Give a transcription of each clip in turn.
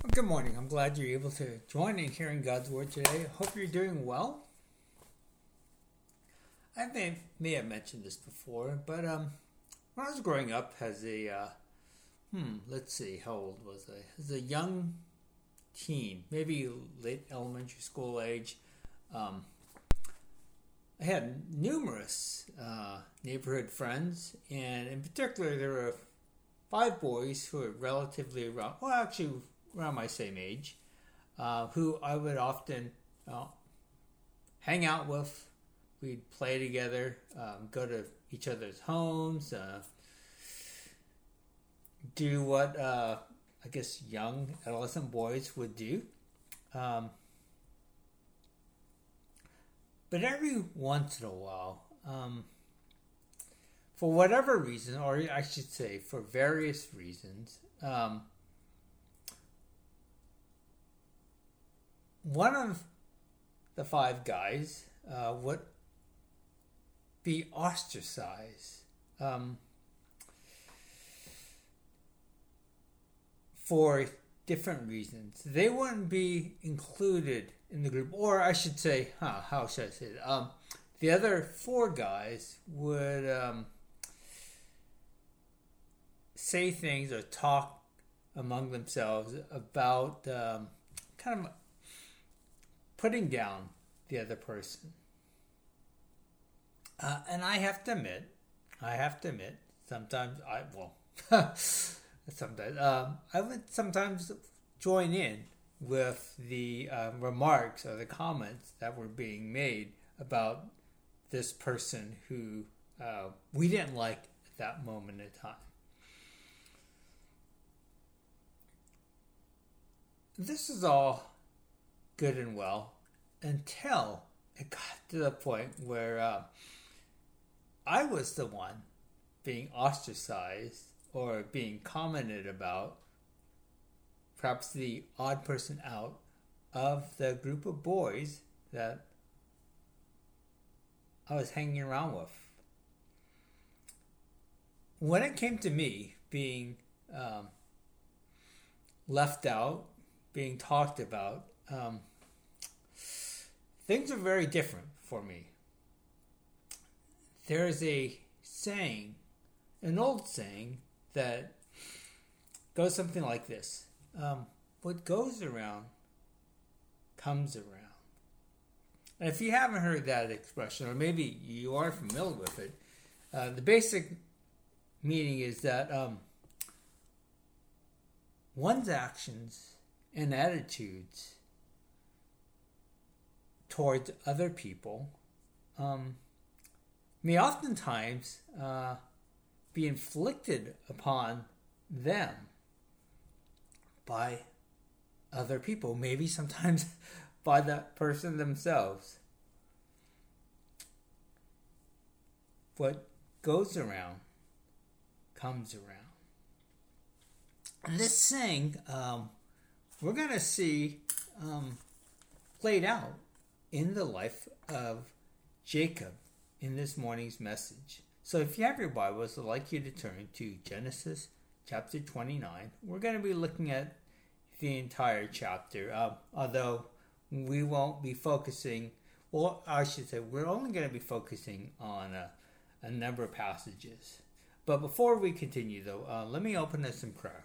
Good morning. I'm glad you're able to join in hearing God's Word today. Hope you're doing well. I may have mentioned this before, but when I was growing up as a, let's see, how old was I? As a young teen, maybe late elementary school age, I had numerous neighborhood friends, and in particular, there were 5 boys who were relatively around my same age, who I would often hang out with. We'd play together, go to each other's homes, do what I guess young adolescent boys would do. But every once in a while, for whatever reason, or I should say for various reasons, one of the 5 guys would be ostracized for different reasons. They wouldn't be included in the group, or I should say, how should I say it? The other 4 guys would say things or talk among themselves about kind of putting down the other person. And I have to admit, sometimes I would sometimes join in with the remarks or the comments that were being made about this person who we didn't like at that moment in time. This is all good and well until it got to the point where I was the one being ostracized or being commented about, perhaps the odd person out of the group of boys that I was hanging around with. When it came to me being left out, being talked about, things are very different for me. There is a saying, an old saying, that goes something like this. What goes around comes around. And if you haven't heard that expression, or maybe you are familiar with it, the basic meaning is that one's actions and attitudes towards other people may oftentimes be inflicted upon them by other people, maybe sometimes by that person themselves. What goes around comes around. And this saying, we're going to see played out in the life of Jacob in this morning's message. So if you have your Bibles, I'd like you to turn to Genesis chapter 29. We're going to be looking at the entire chapter, although we won't be focusing, well, I should say we're only going to be focusing on a number of passages. But before we continue, though, let me open us in prayer.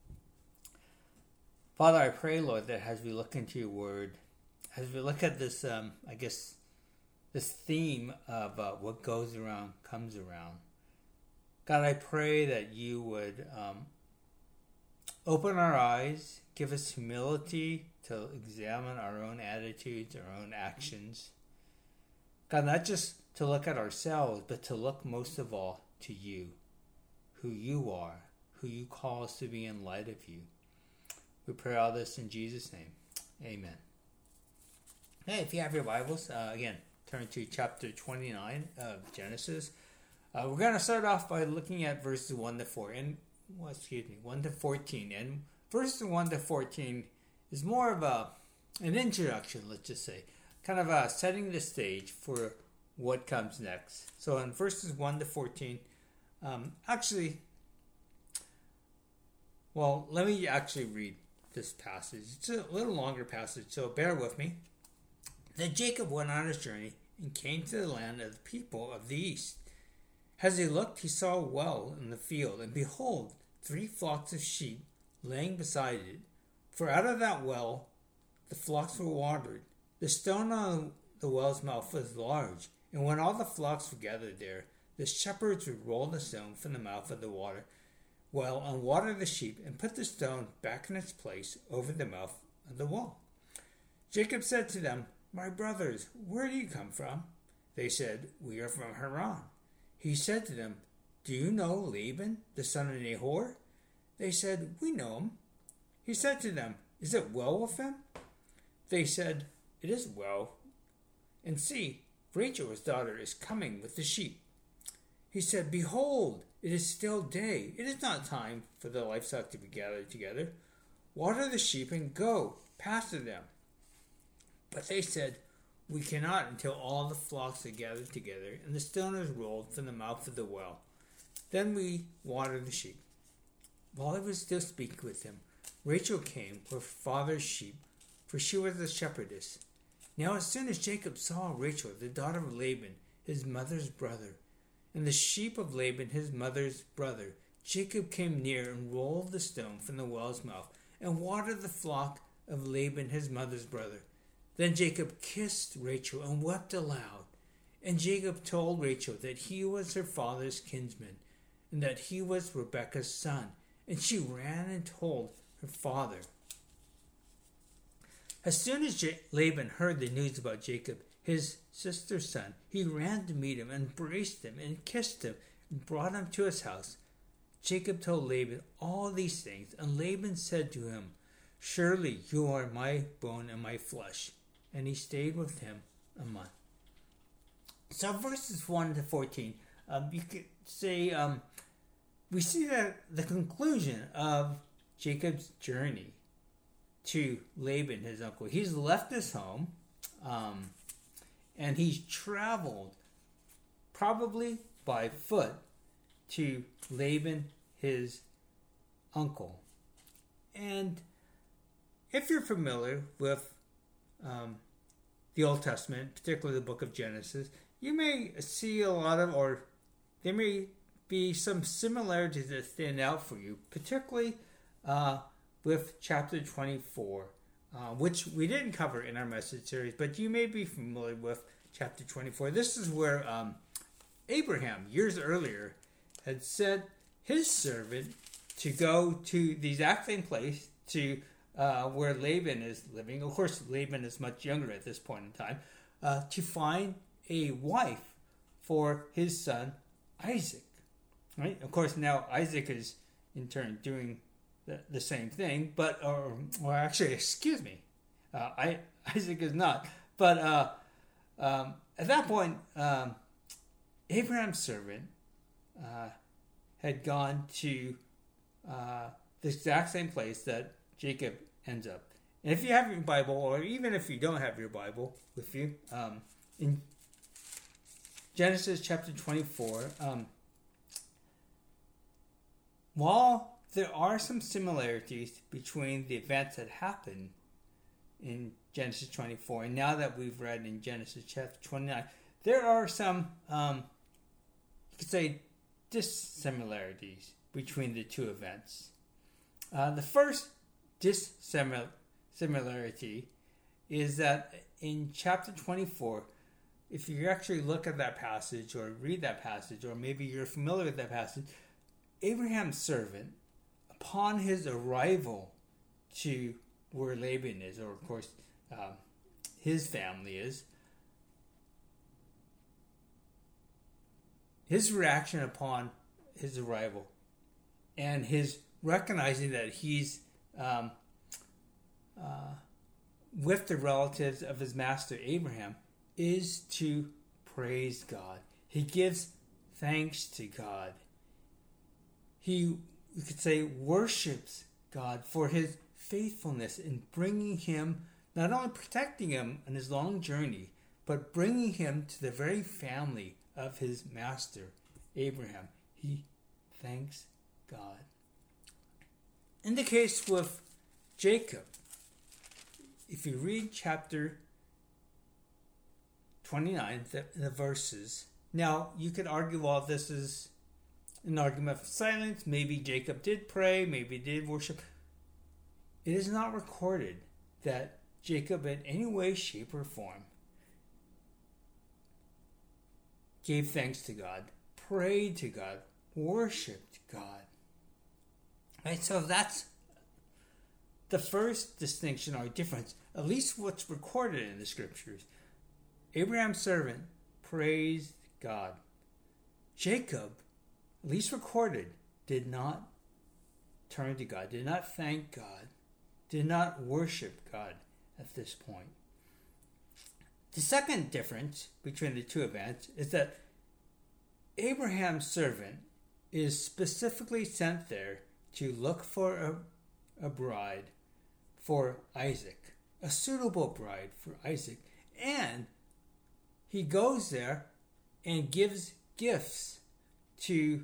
Father, I pray, Lord, that as we look into your word, as we look at this, this theme of what goes around comes around, God, I pray that you would open our eyes, give us humility to examine our own attitudes, our own actions. God, not just to look at ourselves, but to look most of all to you, who you are, who you call us to be in light of you. We pray all this in Jesus' name. Amen. Hey, if you have your Bibles, again, turn to chapter 29 of Genesis. We're going to start off by looking at verses 1 to 1 to 14. And verses 1 to 14 is more of an introduction, let's just say, kind of setting the stage for what comes next. So in verses 1 to 14, let me actually read this passage. It's a little longer passage, so bear with me. Then Jacob went on his journey and came to the land of the people of the east. As he looked, he saw a well in the field, and behold, 3 flocks of sheep laying beside it. For out of that well the flocks were watered. The stone on the well's mouth was large, and when all the flocks were gathered there, the shepherds would roll the stone from the mouth of the well and water the sheep, and put the stone back in its place over the mouth of the well. Jacob said to them, "My brothers, where do you come from?" They said, "We are from Haran." He said to them, "Do you know Laban, the son of Nahor?" They said, "We know him." He said to them, "Is it well with him?" They said, "It is well. And see, Rachel his daughter is coming with the sheep." He said, "Behold, it is still day. It is not time for the livestock to be gathered together. Water the sheep and go, pasture them." But they said, "We cannot until all the flocks are gathered together and the stone is rolled from the mouth of the well. Then we water the sheep." While he was still speaking with him, Rachel came with her father's sheep, for she was a shepherdess. Now as soon as Jacob saw Rachel, the daughter of Laban, his mother's brother, and the sheep of Laban, his mother's brother, Jacob came near and rolled the stone from the well's mouth and watered the flock of Laban, his mother's brother. Then Jacob kissed Rachel and wept aloud. And Jacob told Rachel that he was her father's kinsman, and that he was Rebekah's son. And she ran and told her father. As soon as Laban heard the news about Jacob, his sister's son, he ran to meet him, and embraced him, and kissed him, and brought him to his house. Jacob told Laban all these things, and Laban said to him, "Surely you are my bone and my flesh." And he stayed with him a month. So verses 1 to 14, you could say we see that the conclusion of Jacob's journey to Laban, his uncle. He's left his home, and he's traveled probably by foot to Laban, his uncle. And if you're familiar with the Old Testament, particularly the book of Genesis, you may see a lot of, or there may be some similarities that stand out for you, particularly with chapter 24, which we didn't cover in our message series, but you may be familiar with chapter 24. This is where Abraham, years earlier, had sent his servant to go to the exact same place to where Laban is living. Of course, Laban is much younger at this point in time, to find a wife for his son Isaac. Right? Of course, now Isaac is in turn doing the same thing, but or actually, excuse me, Isaac is not. But at that point, Abraham's servant had gone to the exact same place that Jacob ends up. And if you have your Bible, or even if you don't have your Bible with you, in Genesis chapter 24, while there are some similarities between the events that happened in Genesis 24 and now that we've read in Genesis chapter 29, there are some, you could say, dissimilarities between the two events. The first dissimilarity is that in chapter 24, if you actually look at that passage or read that passage, or maybe you're familiar with that passage, Abraham's servant, upon his arrival to where Laban is, or of course his family is, his reaction upon his arrival and his recognizing that he's with the relatives of his master Abraham is to praise God. He gives thanks to God. He, you could say, worships God for his faithfulness in bringing him, not only protecting him on his long journey, but bringing him to the very family of his master Abraham. He thanks God. In the case with Jacob, if you read chapter 29, the verses, now you could argue, well, this is an argument for silence. Maybe Jacob did pray, maybe did worship. It is not recorded that Jacob in any way, shape, or form gave thanks to God, prayed to God, worshipped God. Right? So that's the first distinction or difference, at least what's recorded in the scriptures. Abraham's servant praised God. Jacob, at least recorded, did not turn to God, did not thank God, did not worship God at this point. The second difference between the two events is that Abraham's servant is specifically sent there to look for a bride for Isaac, a suitable bride for Isaac, and he goes there and gives gifts to,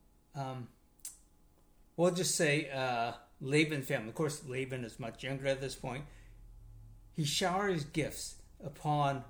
we'll just say, Laban's family. Of course, Laban is much younger at this point. He showers gifts upon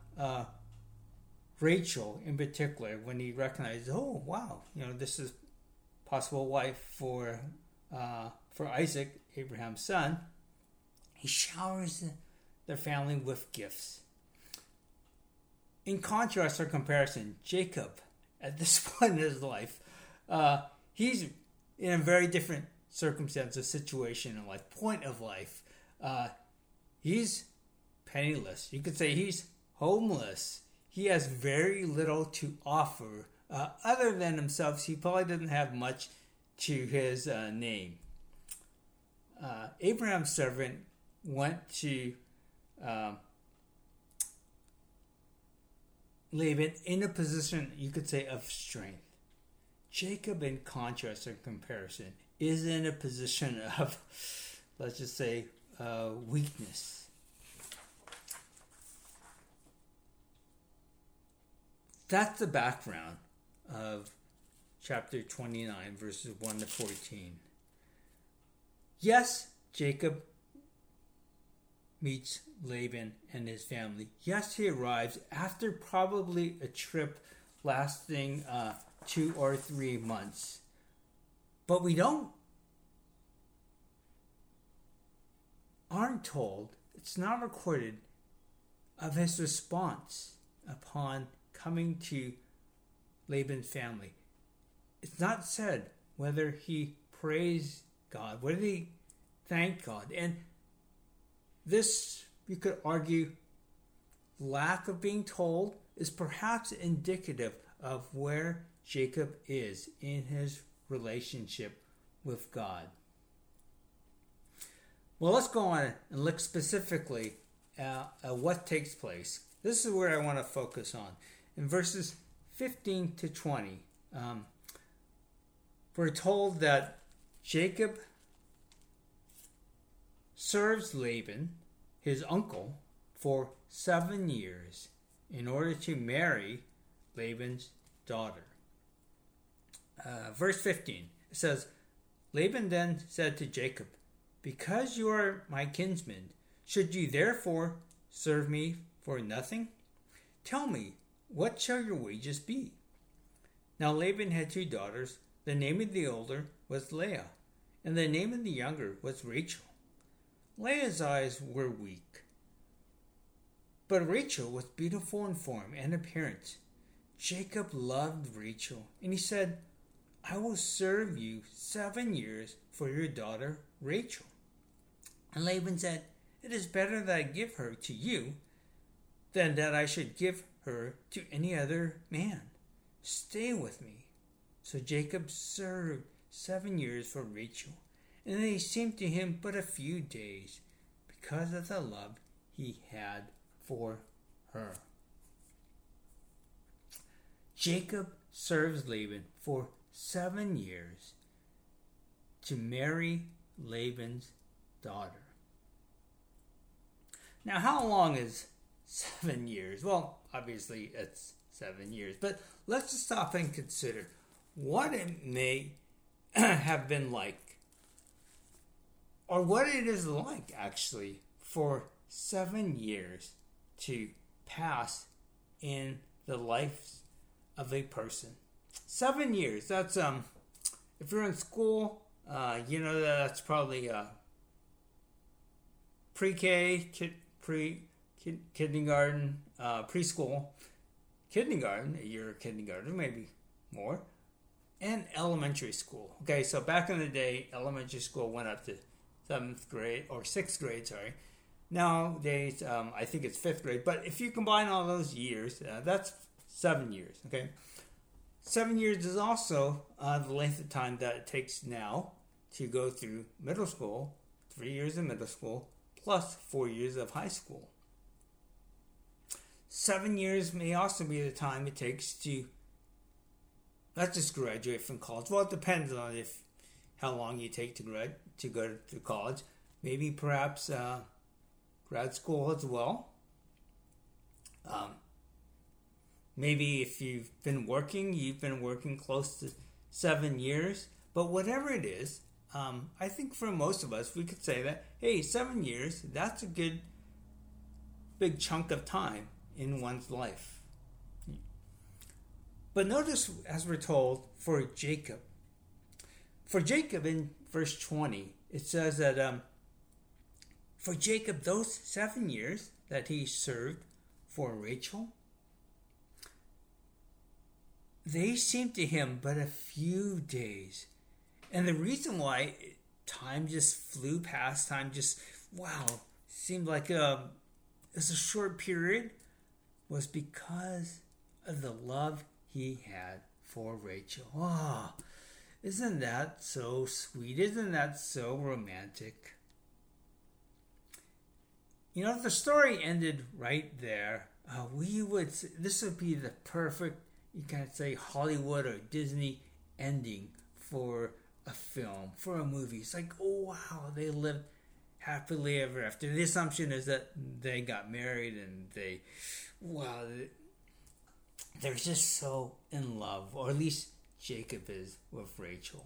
Rachel in particular when he recognizes, oh, wow, this is possible wife for Isaac, Abraham's son. He showers their family with gifts. In contrast or comparison, Jacob, at this point in his life, he's in a very different circumstance, a situation in life, point of life. He's penniless. You could say he's homeless. He has very little to offer. Other than himself, he probably doesn't have much to his name. Abraham's servant went to Laban in a position, you could say, of strength. Jacob, in contrast or comparison, is in a position of, let's just say, weakness. That's the background of chapter 29, verses 1 to 14. Yes, Jacob meets Laban and his family. Yes, he arrives after probably a trip lasting 2 or 3 months. But we aren't told, it's not recorded, of his response upon coming to Laban's family. It's not said whether he praised God, whether he thanked God. And this, you could argue, lack of being told is perhaps indicative of where Jacob is in his relationship with God. Well, let's go on and look specifically at what takes place. This is where I want to focus on. In verses 15 to 20, we're told that Jacob serves Laban, his uncle, for 7 years in order to marry Laban's daughter. Verse 15, it says, Laban then said to Jacob, because you are my kinsman, should you therefore serve me for nothing? Tell me, what shall your wages be? Now Laban had 2 daughters. The name of the older was Leah, and the name of the younger was Rachel. Leah's eyes were weak, but Rachel was beautiful in form and appearance. Jacob loved Rachel, and he said, I will serve you 7 years for your daughter Rachel. And Laban said, it is better that I give her to you than that I should give her to any other man. Stay with me. So Jacob served 7 years for Rachel, and they seemed to him but a few days because of the love he had for her. Jacob serves Laban for 7 years to marry Laban's daughter. Now, how long is 7 years? Well, obviously it's 7 years, but let's just stop and consider what it may have been like or what it is like actually for 7 years to pass in the life of a person. 7 years. That's if you're in school, that's probably pre-K, kindergarten, preschool, kindergarten, a year of kindergarten, maybe more, and elementary school. Okay, so back in the day, elementary school went up to 6th grade, sorry. Nowadays, I think it's 5th grade, but if you combine all those years, that's 7 years, okay? 7 years is also the length of time that it takes now to go through middle school, 3 years of middle school, plus 4 years of high school. 7 years may also be the time it takes to not just graduate from college. Well, it depends on how long you take to go to college. Maybe perhaps grad school as well. Maybe if you've been working close to 7 years. But whatever it is, I think for most of us, we could say that, hey, 7 years, that's a good big chunk of time in one's life. But notice, as we're told, for Jacob in verse 20, it says that for Jacob, those 7 years that he served for Rachel, they seemed to him but a few days. And the reason why time just flew past, seemed like it's a short period, was because of the love he had for Rachel. Oh, isn't that so sweet? Isn't that so romantic? If the story ended right there, this would be the perfect, you can say, Hollywood or Disney ending for a film, for a movie. It's like, oh wow, they lived happily ever after. The assumption is that they got married and they're just so in love, or at least Jacob is with Rachel.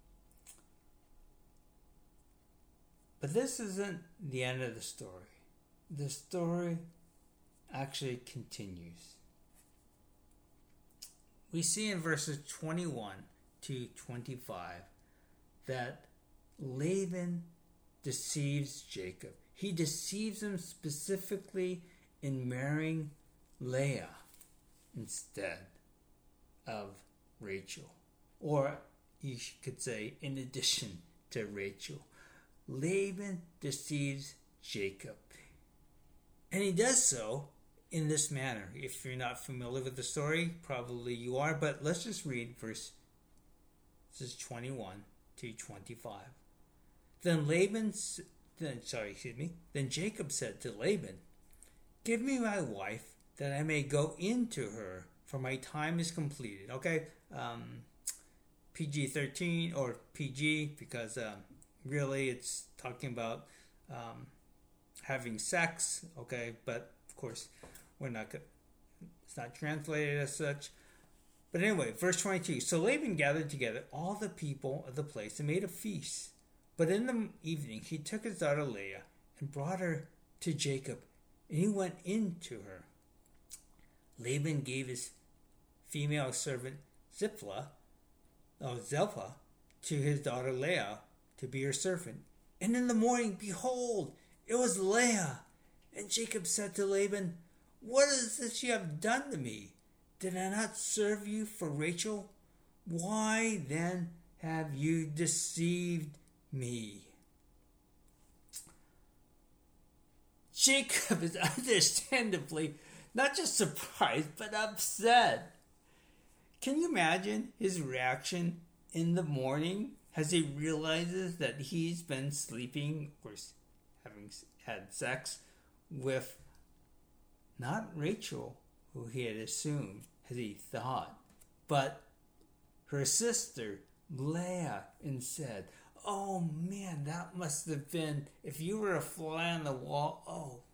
But this isn't the end of the story. The story actually continues. We see in verses 21 to 25 that Laban deceives Jacob. He deceives him specifically in marrying Leah instead of Rachel. Or you could say, in addition to Rachel. Laban deceives Jacob. And he does so in this manner. If you're not familiar with the story, probably you are, but let's just read verses 21 to 25. Then Jacob said to Laban, "Give me my wife, that I may go into her, for my time is completed." Okay, PG-13 or PG, because really it's talking about having sex. Okay, but of course it's not translated as such. But anyway, verse 22. So Laban gathered together all the people of the place and made a feast. But in the evening he took his daughter Leah and brought her to Jacob, and he went in to her. Laban gave his female servant Zilpah to his daughter Leah to be her servant. And in the morning, behold, it was Leah. And Jacob said to Laban, "What is this you have done to me? Did I not serve you for Rachel? Why then have you deceived me?" Jacob is understandably not just surprised, but upset. Can you imagine his reaction in the morning as he realizes that he's been sleeping, of course, having had sex with not Rachel, who he had assumed, as he thought, but her sister, Leah, instead. Oh man, that must have been, if you were a fly on the wall,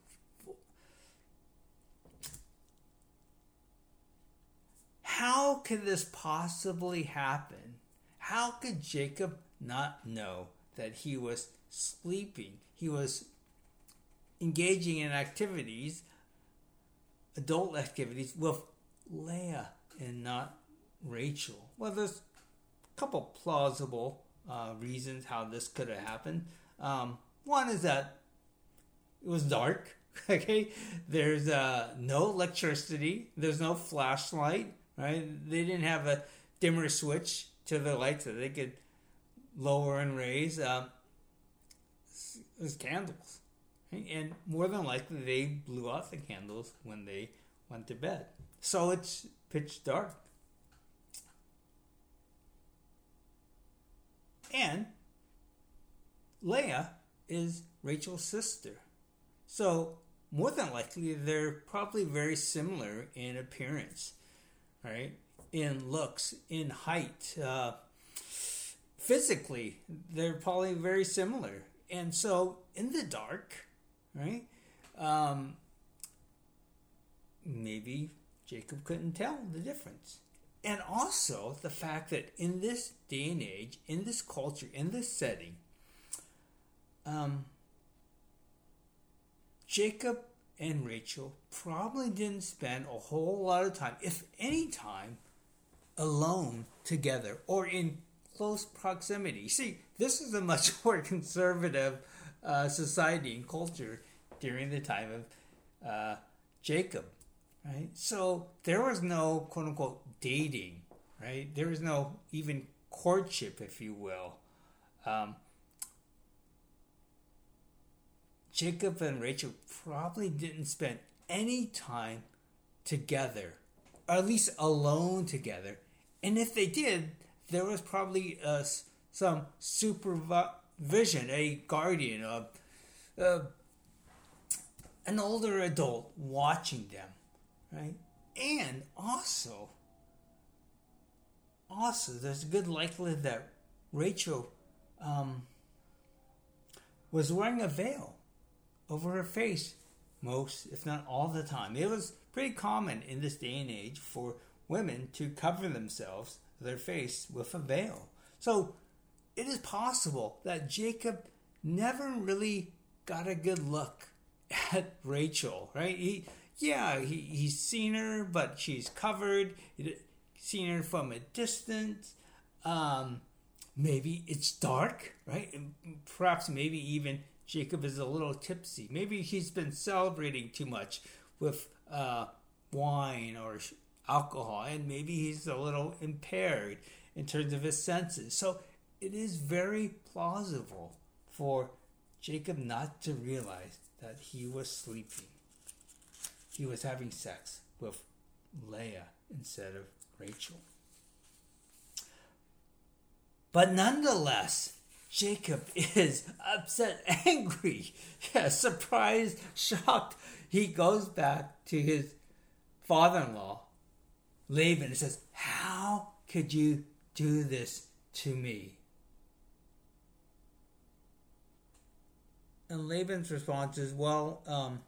how could this possibly happen? How could Jacob not know that he was sleeping. He was engaging in activities, adult activities, with Leah and not Rachel. Well, there's a couple plausible reasons how this could have happened. One is that it was dark. Okay, there's no electricity. There's no flashlight. Right? They didn't have a dimmer switch to the lights that they could lower and raise. It was candles, right? And more than likely they blew out the candles when they went to bed. So it's pitch dark. And Leah is Rachel's sister. So more than likely they're probably very similar in appearance, right? In looks, in height, physically, they're probably very similar. And so in the dark, right? Maybe Jacob couldn't tell the difference. And also the fact that in this day and age, in this culture, in this setting, Jacob and Rachel probably didn't spend a whole lot of time, if any time, alone together or in close proximity. See, this is a much more conservative society and culture during the time of Jacob, right? So there was no quote-unquote dating, right? There was no even courtship, if you will. Jacob and Rachel probably didn't spend any time together, or at least alone together. And if they did, there was probably some supervision, a guardian, an older adult watching them, right? And also, there's a good likelihood that Rachel was wearing a veil over her face most, if not all the time. It was pretty common in this day and age for women to cover themselves, their face, with a veil. So it is possible that Jacob never really got a good look at Rachel, right? He's seen her, but she's covered. He's seen her from a distance. Maybe it's dark, right? And perhaps maybe even Jacob is a little tipsy. Maybe he's been celebrating too much with wine or alcohol, and maybe he's a little impaired in terms of his senses. So it is very plausible for Jacob not to realize that he was sleeping. He was having sex with Leah instead of Rachel. But nonetheless, Jacob is upset, angry, surprised, shocked. He goes back to his father-in-law, Laban, and says, "How could you do this to me?" And Laban's response is, well,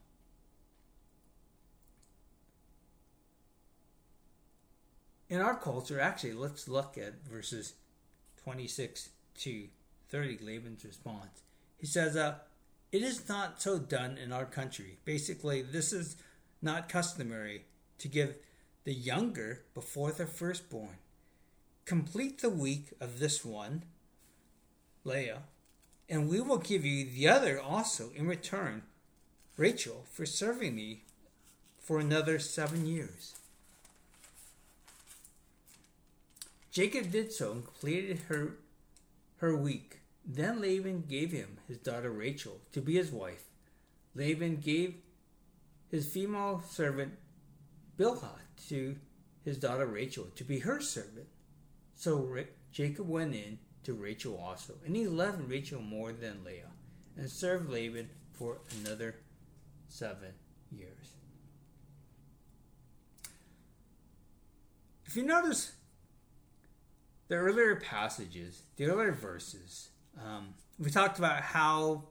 in our culture, actually, let's look at verses 26 to 30, Laban's response. He says, it is not so done in our country. Basically, this is not customary to give the younger before the firstborn. Complete the week of this one, Leah, and we will give you the other also in return, Rachel, for serving me for another 7 years. Jacob did so and completed her week. Then Laban gave him his daughter Rachel to be his wife. Laban gave his female servant Bilhah to his daughter Rachel to be her servant. So Jacob went in to Rachel also, and he loved Rachel more than Leah, and served Laban for another 7 years. If you notice the earlier passages, the earlier verses, we talked about how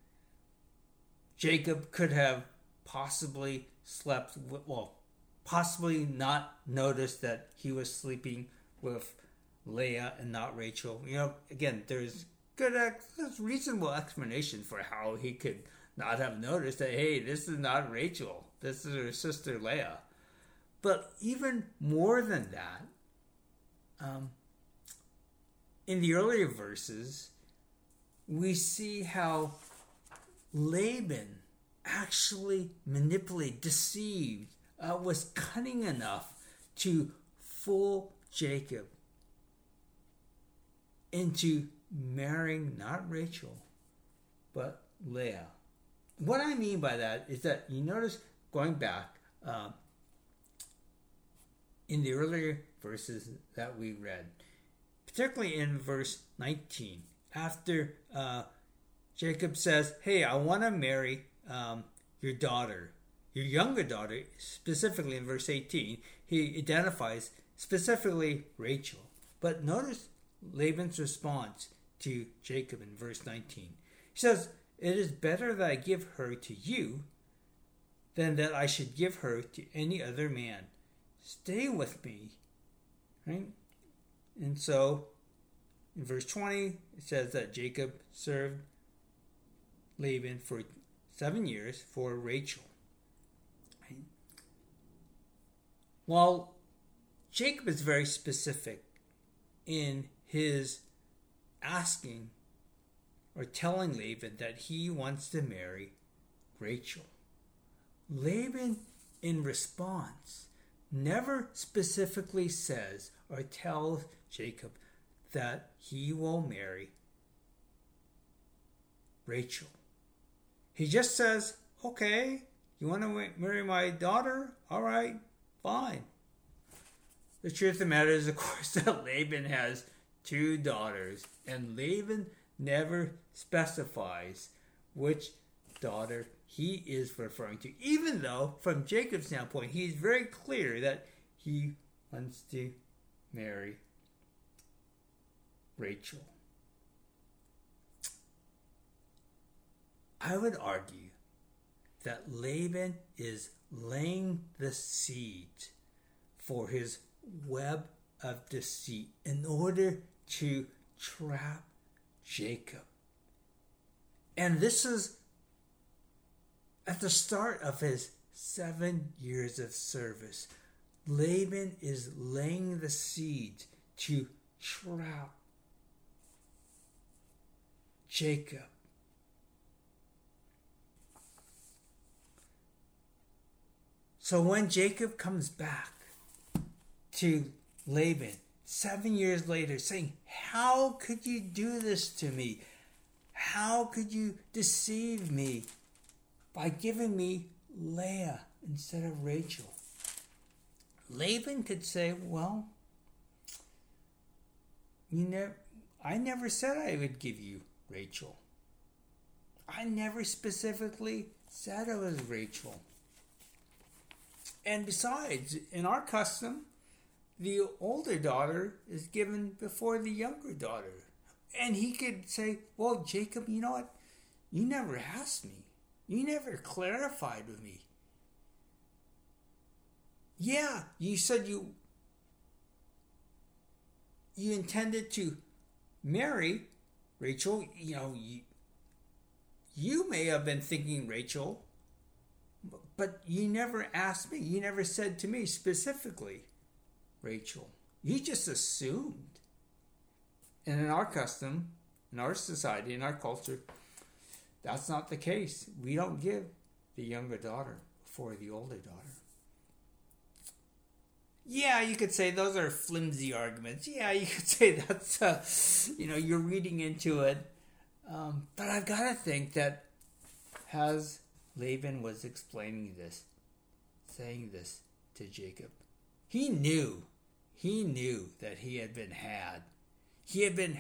Jacob could have possibly possibly not noticed that he was sleeping with Leah and not Rachel. Again, there's There's reasonable explanation for how he could not have noticed that, hey, this is not Rachel. This is her sister Leah. But even more than that, in the earlier verses, we see how Laban actually manipulated, deceived, was cunning enough to fool Jacob into marrying not Rachel, but Leah. What I mean by that is that you notice, going back in the earlier verses that we read, particularly in verse 19, after Jacob says, hey, I want to marry your daughter, your younger daughter, specifically in verse 18, he identifies specifically Rachel. But notice Laban's response to Jacob in verse 19. He says, it is better that I give her to you than that I should give her to any other man. Stay with me. Right? And so, in verse 20, it says that Jacob served Laban for 7 years for Rachel. Right? While Jacob is very specific in his asking or telling Laban that he wants to marry Rachel, Laban, in response, never specifically says or tells Jacob that he will marry Rachel. He just says, okay, you want to marry my daughter? All right, fine. The truth of the matter is, of course, that Laban has 2 daughters, and Laban never specifies which daughter he is referring to, even though, from Jacob's standpoint, he's very clear that he wants to marry Rachel. I would argue that Laban is laying the seed for his web of deceit in order to trap Jacob. And this is at the start of his 7 years of service. Laban is laying the seed to trap Jacob. So when Jacob comes back to Laban 7 years later saying, how could you do this to me? How could you deceive me by giving me Leah instead of Rachel? Laban could say, well, I never said I would give you Rachel. I never specifically said it was Rachel. And besides, in our custom, the older daughter is given before the younger daughter. And he could say, well, Jacob, you know what? You never asked me. You never clarified with me. Yeah, you said you intended to marry Rachel. You may have been thinking Rachel, but you never asked me. You never said to me specifically Rachel. You just assumed. And in our custom, in our society, in our culture, that's not the case. We don't give the younger daughter before the older daughter. Yeah, you could say those are flimsy arguments. Yeah, you could say that's, you're reading into it. But I've got to think that as Laban was explaining this, saying this to Jacob, he knew that he had been had. He had been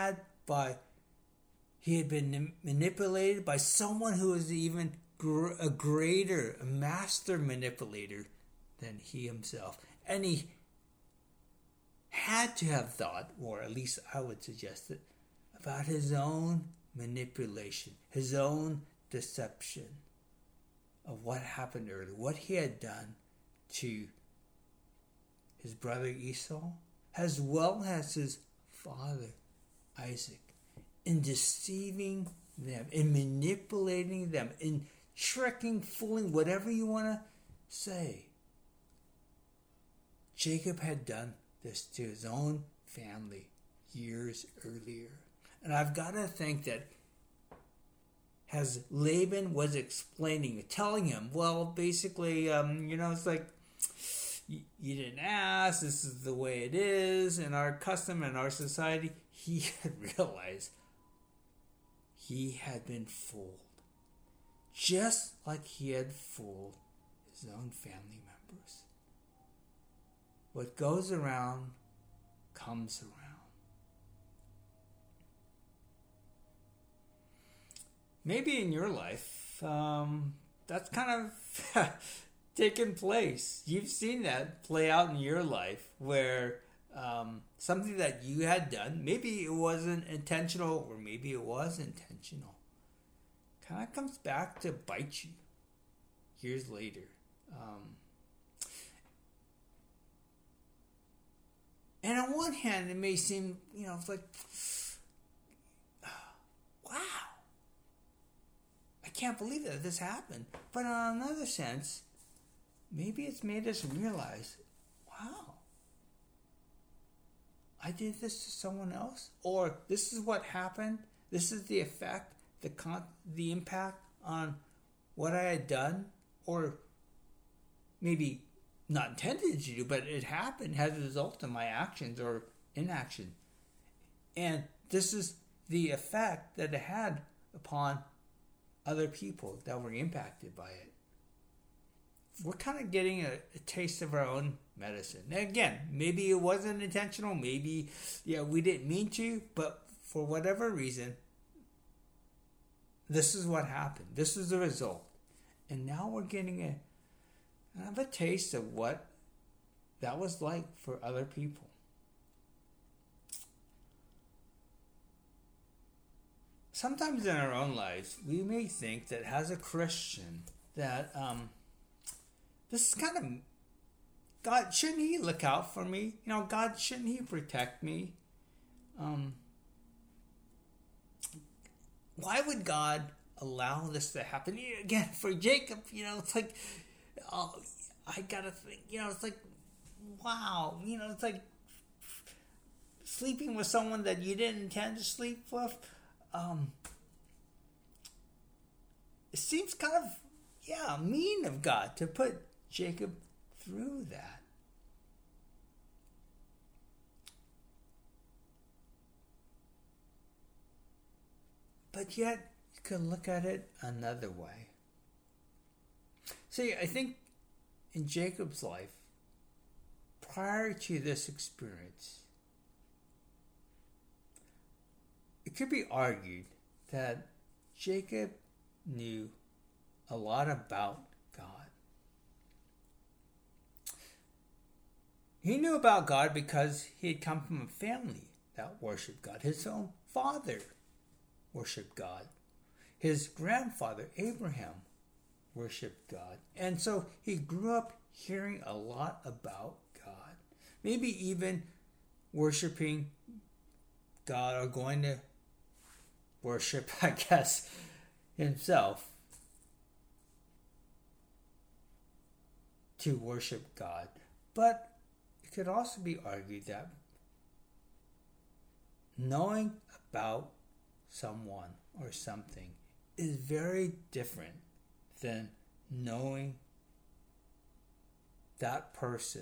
manipulated by someone who was even a master manipulator than he himself. And he had to have thought, or at least I would suggest it, about his own manipulation, his own deception of what happened earlier, what he had done to his brother Esau, as well as his father Isaac. in deceiving them, in manipulating them, in tricking, fooling, whatever you want to say. Jacob had done this to his own family years earlier. And I've got to think that as Laban was explaining, telling him, well, basically, it's like, you didn't ask, this is the way it is in our custom and our society. He had realized he had been fooled, just like he had fooled his own family members. What goes around comes around. Maybe in your life, that's kind of taken place. You've seen that play out in your life where something that you had done, maybe it wasn't intentional or maybe it was intentional, kind of comes back to bite you years later. And on one hand, it may seem, it's like, wow, I can't believe that this happened. But on another sense, maybe it's made us realize, wow, I did this to someone else? Or this is what happened? This is the effect, the impact on what I had done? Or maybe not intended to do, but it happened as a result of my actions or inaction. And this is the effect that it had upon other people that were impacted by it. We're kind of getting a taste of our own medicine. Now again, maybe it wasn't intentional, maybe we didn't mean to, but for whatever reason, this is what happened. This is the result. And now we're getting a taste of what that was like for other people. Sometimes in our own lives, we may think that as a Christian, that this is kind of, God, shouldn't He look out for me? God, shouldn't He protect me? Why would God allow this to happen? Again, for Jacob, it's like, I gotta think, it's like, wow, it's like sleeping with someone that you didn't intend to sleep with. It seems kind of, mean of God to put Jacob through that. But yet, you can look at it another way. See, I think in Jacob's life, prior to this experience, it could be argued that Jacob knew a lot about God. He knew about God because he had come from a family that worshiped God. His own father worshiped God. His grandfather, Abraham, worshiped God. And so he grew up hearing a lot about God. Maybe even worshiping God or going to worship, I guess, himself to worship God. But it could also be argued that knowing about someone or something is very different than knowing that person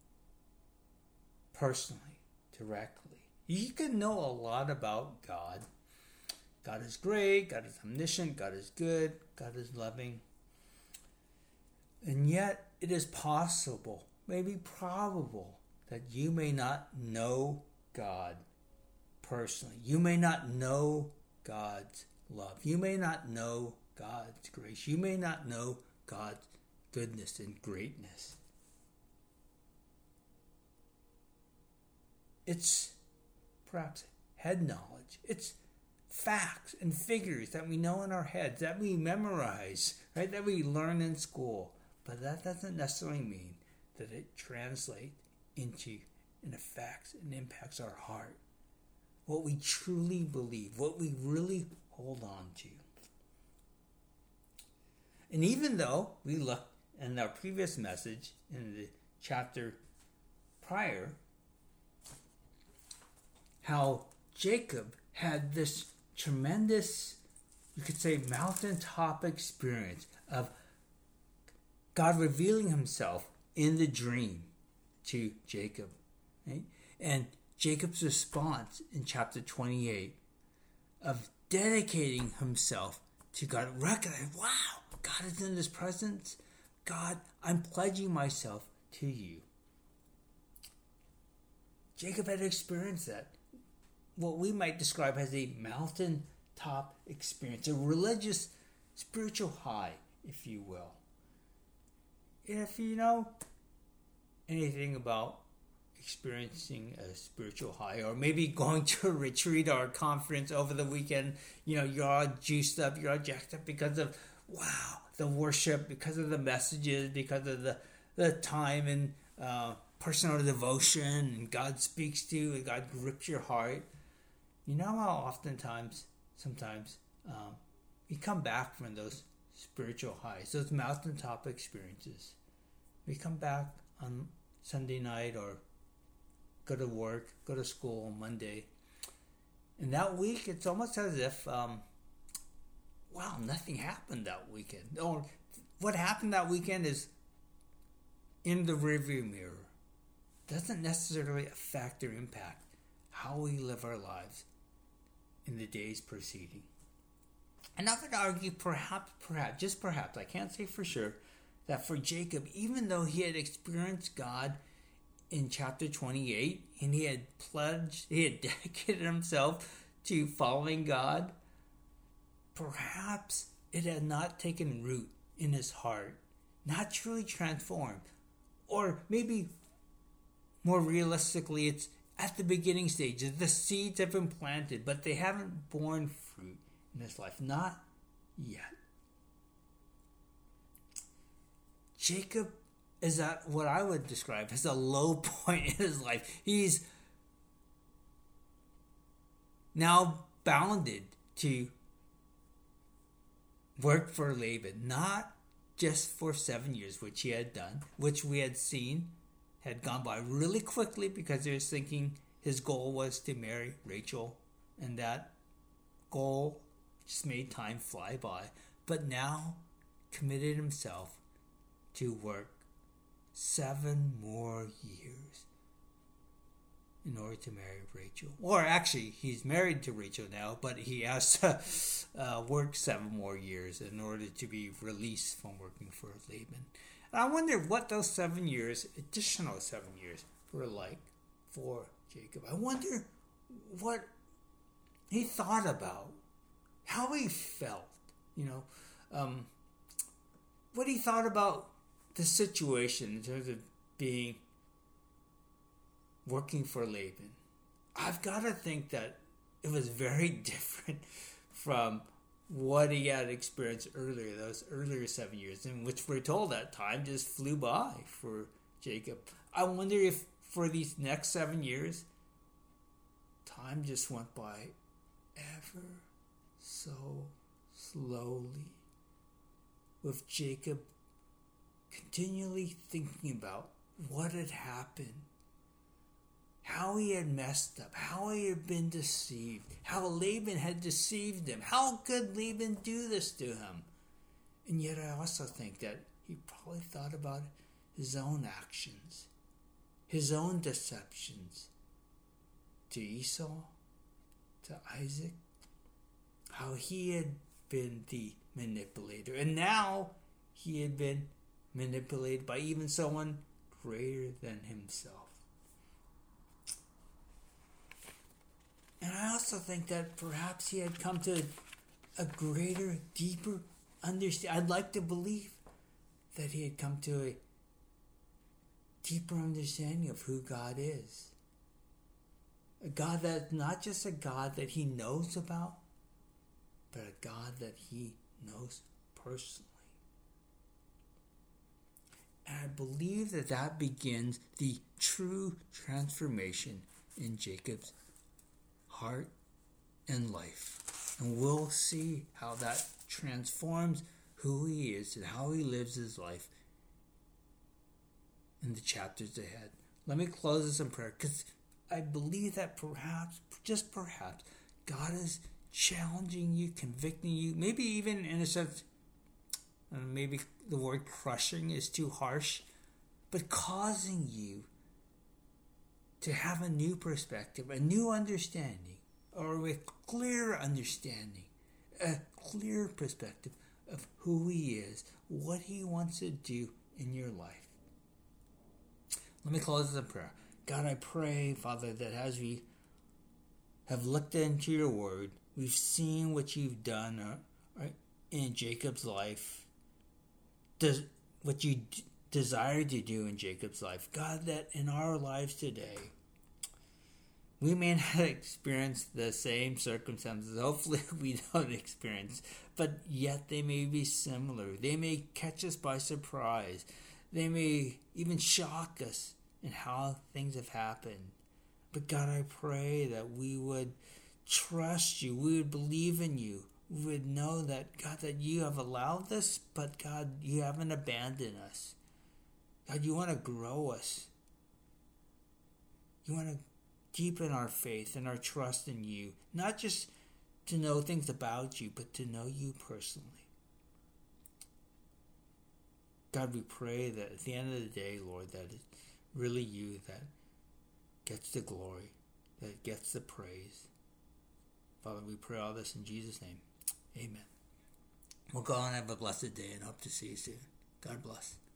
personally, directly. You can know a lot about God. God is great, God is omniscient, God is good, God is loving. And yet it is possible, maybe probable, that you may not know God personally. You may not know God's love. You may not know God's grace. You may not know God's goodness and greatness. It's perhaps head knowledge. It's facts and figures that we know in our heads, that we memorize, right? That we learn in school. But that doesn't necessarily mean that it translates into and affects and impacts our heart what we truly believe, what we really hold on to. And even though we looked in our previous message in the chapter prior, how Jacob had this tremendous, you could say, mountaintop experience of God revealing himself in the dream to Jacob. Right? And Jacob's response in chapter 28 of dedicating himself to God, recognizing, wow, God is in his presence. God, I'm pledging myself to you. Jacob had experienced that, what we might describe as a mountaintop experience, a religious, spiritual high, if you will. If you know anything about experiencing a spiritual high, or maybe going to a retreat or a conference over the weekend, you're all juiced up, you're all jacked up because of, wow, the worship, because of the messages, because of the time and personal devotion, and God speaks to you, and God grips your heart. You know how sometimes we come back from those spiritual highs, those mountaintop experiences. We come back on Sunday night or go to work, go to school on Monday. And that week, it's almost as if, wow, nothing happened that weekend. Or what happened that weekend is in the rearview mirror. Doesn't necessarily affect or impact how we live our lives in the days preceding. And I would argue perhaps, just perhaps, I can't say for sure, that for Jacob, even though he had experienced God in chapter 28, and he had dedicated himself to following God, perhaps it had not taken root in his heart, not truly transformed. Or maybe more realistically, it's at the beginning stages. The seeds have been planted, but they haven't borne fruit in his life. Not yet. Jacob is at what I would describe as a low point in his life. He's now bounded to work for Laban, not just for 7 years, which he had done, which we had seen had gone by really quickly because he was thinking his goal was to marry Rachel, and that goal just made time fly by. But now committed himself to work 7 more years in order to marry Rachel. Or actually, he's married to Rachel now, but he has to work 7 more years in order to be released from working for Laban. And I wonder what those 7 years, additional 7 years, were like for Jacob. I wonder what he thought about, how he felt, what he thought about the situation in terms of working for Laban. I've got to think that it was very different from what he had experienced earlier, those earlier 7 years, in which we're told that time just flew by for Jacob. I wonder if for these next 7 years, time just went by ever so slowly, with Jacob continually thinking about what had happened, how he had messed up, how he had been deceived, how Laban had deceived him. How could Laban do this to him? And yet I also think that he probably thought about his own actions, his own deceptions to Esau, to Isaac, how he had been the manipulator. And now he had been manipulated by even someone greater than himself. And I also think that perhaps he had come to a greater, deeper understanding. I'd like to believe that he had come to a deeper understanding of who God is. A God that's not just a God that he knows about, but a God that he knows personally. And I believe that that begins the true transformation in Jacob's heart and life. And we'll see how that transforms who he is and how he lives his life in the chapters ahead. Let me close this in prayer, because I believe that perhaps, just perhaps, God is challenging you, convicting you, maybe even in a sense, maybe the word crushing is too harsh, but causing you to have a new perspective, a new understanding, or a clear understanding, a clear perspective of who he is, what he wants to do in your life. Let me close this in prayer. God, I pray, Father, that as we have looked into your word, we've seen what you've done in Jacob's life, what you desired to do in Jacob's life. God, that in our lives today, we may not experience the same circumstances. Hopefully we don't experience, but yet they may be similar. They may catch us by surprise. They may even shock us in how things have happened. But God, I pray that we would trust you. We would believe in you. We would know that, God, that you have allowed this, but God, you haven't abandoned us. God, you want to grow us. You want to deepen our faith and our trust in you. Not just to know things about you, but to know you personally. God, we pray that at the end of the day, Lord, that it's really you that gets the glory, that gets the praise. Father, we pray all this in Jesus' name. Amen. Well, go on and have a blessed day and hope to see you soon. God bless.